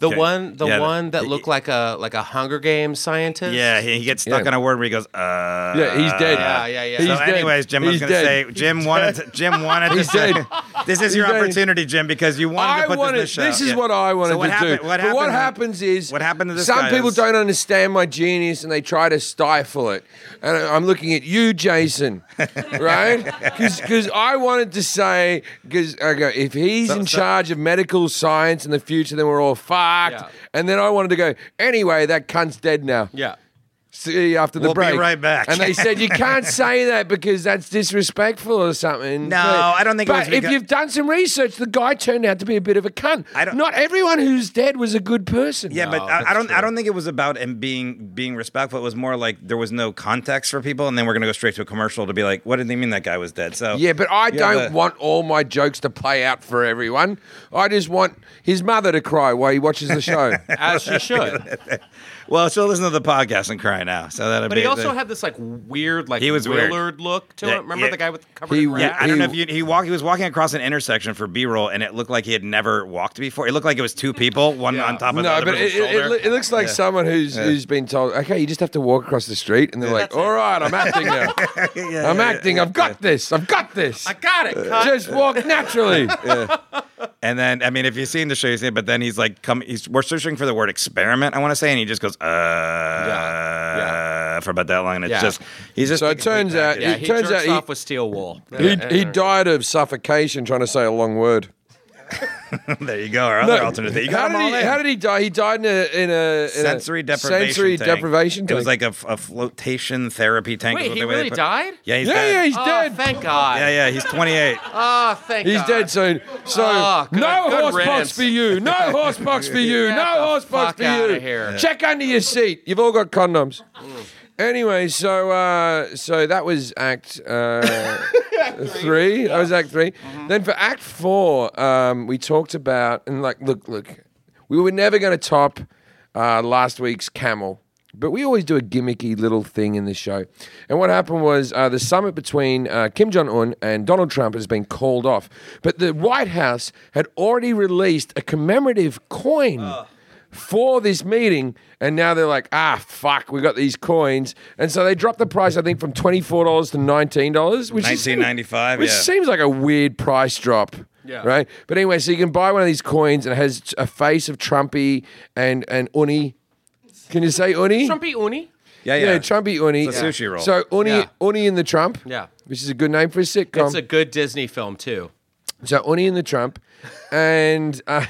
one, the Yeah, one that the- looked like a like a Hunger Games scientist. Yeah, he, he gets stuck Yeah. on a word where he goes, uh. Yeah, he's dead. Yeah, yeah, yeah. He's So, dead. anyways, Jim was He's going to say, dead. Jim wanted to, Jim wanted to He's say, dead. this is your He's dead. opportunity, Jim, because you wanted I to put wanted, this in the show. this is Yeah. what I wanted So what to happened, do. What but happened, what happens is, what happened to this some guy people is- don't understand my genius and they try to stifle it. And I'm looking at you, Jason, right? Because I wanted to say, because I go, if he's in so- charge of medical science in the future, then we're all fucked. Yeah. And then I wanted to go, anyway, that cunt's dead now. Yeah. See you after the We'll be break. right back. And they said, you can't say that because that's disrespectful or something. No, But- I don't think it But was if because- you've done some research, the guy turned out to be a bit of a cunt. I don't- Not everyone who's dead was a good person. Yeah, but No, I, that's I don't. I true. don't think it was about him being being respectful. It was more like there was no context for people, and then we're gonna go straight to a commercial to be like, "What did they mean that guy was dead?" So Yeah, but I you have don't the- want all my jokes to play out for everyone. I just want his mother to cry while he watches the show. As you should. Well, she'll listen to the podcast and cry now. So that'll But be. he also the- had this like weird, like He was weird. Willard look to Yeah, it. Remember yeah. the guy with covered He- in red? Yeah, I don't He- know if you, he walked. He was walking across an intersection for B-roll, and it looked like he had never walked before. It looked like it was two people, one Yeah. on top of the No, other but people's it, it, shoulder. it, it looks like someone who's who's been told, okay, you just have to walk across the street, and they're like, all right, I'm acting now. Yeah, I'm yeah, acting. I've got this. I've got this. I got it. Cut. Just walk naturally. Yeah. And then, I mean, if you've seen the show, you see it, but then he's like, come, he's, we're searching for the word experiment, I want to say, and he just goes, uh, Yeah. for about that long. And it's Yeah. just, he's just. So it turns out- yeah, it he turns jerks out he- off with steel wool. He, he died of suffocation trying to say a long word. there you go, our other No, alternate thing. You how got did them all he, in. How did he die? He died in a in a in sensory a deprivation sensory tank. deprivation It was tank. like a, a flotation therapy tank. is Wait, what he they- way they really put- died? Yeah, he's yeah, dead. yeah, he's Oh, dead. thank God. yeah, yeah, he's twenty-eight. Oh, thank He's God. dead soon. So Oh, good- no good horse box riddance. for you. No horse box for you. Get No the horse box fuck for outta you. here. Check under your seat. You've all got condoms. Mm. Anyway, so uh, so that was Act uh, three. That was Act three. Mm-hmm. Then for Act four, um, we talked about and like, look, look, we were never going to top uh, last week's Camel. But we always do a gimmicky little thing in the show. And what happened was uh, the summit between uh, Kim Jong-un and Donald Trump has been called off. But the White House had already released a commemorative coin for this meeting. And now they're like, ah, fuck, we got these coins. And so they dropped the price, I think, from twenty-four dollars to nineteen dollars. Which is- nineteen ninety-five, Which yeah. seems like a weird price drop. Yeah. Right? But anyway, so you can buy one of these coins and it has a face of Trumpy and, and Uni. Can you say Uni? Trumpy Uni. Yeah, yeah. Yeah, Trumpy Uni. It's a sushi roll. So Uni, Yeah. Uni and the Trump. Yeah. Which is a good name for a sitcom. It's a good Disney film, too. so Uni and the Trump, and uh,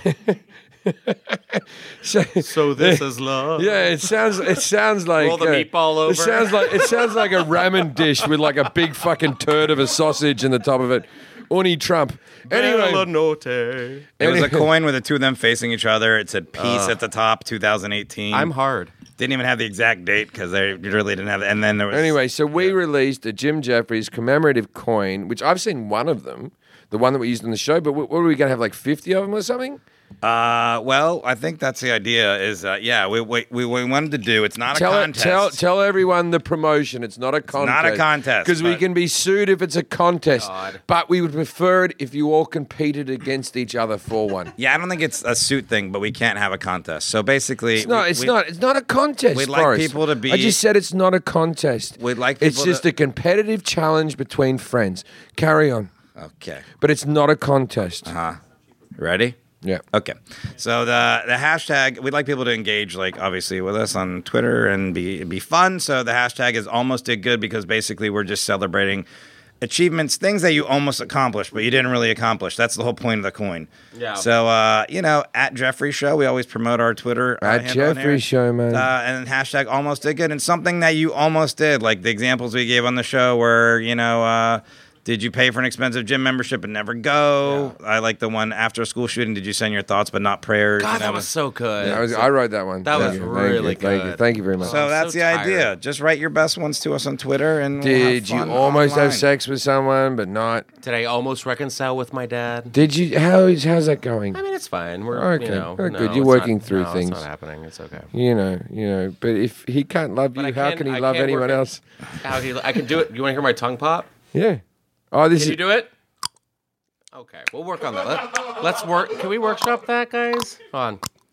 so, So this is love. yeah, it sounds it sounds like Roll the uh, meatball over. It sounds like it sounds like a ramen dish with like a big fucking turd of a sausage in the top of it. Uni Trump. Anyway, Bella Notte. It was a coin with the two of them facing each other. It said peace at the top, two thousand eighteen. I'm hard. Didn't even have the exact date because they really didn't have it. And then there was. Anyway, so we released a Jim Jeffries commemorative coin, which I've seen one of them, the one that we used on the show. But what, what are we going to have, like fifty of them or something? Uh, well, I think that's the idea. Is uh, yeah, we, we we we wanted to do. It's not Tell a it, contest. tell tell everyone the promotion. It's not a contest. not a contest, because we but- can be sued if it's a contest. God. But we would prefer it if you all competed against each other for one. Yeah, I don't think it's a suit thing, but we can't have a contest. So basically, It's not. we- It's we- not. It's not a contest. we'd like Forrest. people to be- I just said it's not a contest. We'd like It's people just to- a competitive challenge between friends. Carry on. Okay. But it's not a contest. Uh-huh. Ready? Yeah. Okay. So the the hashtag, we'd like people to engage, like, obviously with us on Twitter and be be fun. So the hashtag is almost did good because basically we're just celebrating achievements, things that you almost accomplished, but you didn't really accomplish. That's the whole point of the coin. Yeah. So, uh, you know, at Jeffrey Show, we always promote our Twitter. uh, At handle on Jeffrey here. Show, man. Uh, and then hashtag almost did good. And something that you almost did, like the examples we gave on the show were, you know, uh, did you pay for an expensive gym membership and never go? I like the one after a school shooting. Did you send your thoughts but not prayers? God, You know, that was so good. I, was, I wrote that one. That Thank was you. Thank really you. Thank you. good. Thank you very much. So I'm that's so the idea. tired. Just write your best ones to us on Twitter, and we'll Did have you fun almost online. have sex with someone but not? Did I almost reconcile with my dad? Did you? How is how's that going? I mean, it's fine. We're Okay. you know, Oh, no, good. You're it's working not- through no, things. It's not happening. It's okay. You know, you know. But if he can't love you, But I how can- can he I love can't anyone work it- else? How do you, I can do it. You want to hear my tongue pop? Yeah. Oh, this Can is. you do it? Okay, we'll work on that. Let, let's work. Can we workshop that, guys? Hold on.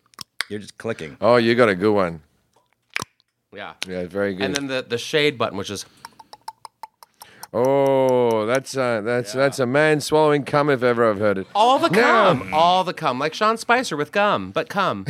You're just clicking. Oh, you got a good one. Yeah. Yeah, very good. And then the, the shade button, which is oh, that's uh, that's that's a man swallowing cum if ever I've heard it. all the Now- cum. All the cum. Like Sean Spicer with gum, but cum.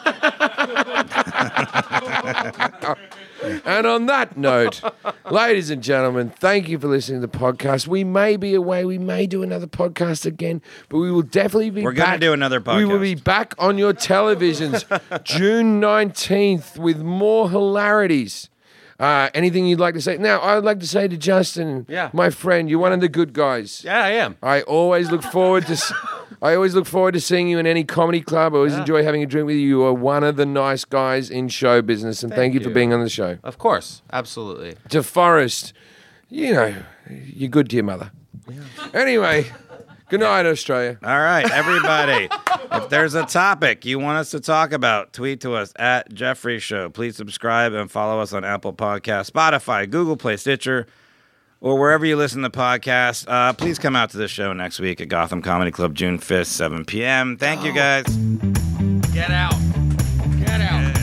And on that note, ladies and gentlemen, thank you for listening to the podcast. We may be away. We may do another podcast again, but we will definitely be We're back. gonna do another We will podcast. be back on your televisions June nineteenth with more hilarities. Uh, anything you'd like to say? Now, I'd like to say to Justin, Yeah. my friend, you're one of the good guys. Yeah, I am. I always look forward to. s- I always look forward to seeing you in any comedy club. I always enjoy having a drink with you. You are one of the nice guys in show business, and thank, you for you. being on the show. Of course. Absolutely. To Forrest, you know, you're good to your mother. Anyway, good night, Australia. All right, everybody. If there's a topic you want us to talk about, tweet to us at Jeffrey Show. Please subscribe and follow us on Apple Podcasts, Spotify, Google Play, Stitcher, or wherever you listen to podcasts. Uh, please come out to the show next week at Gotham Comedy Club, June fifth, seven p.m. Thank you, guys. Get out. Get out.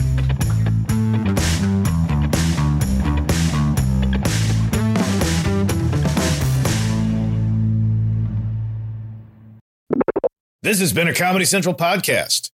This has been a Comedy Central podcast.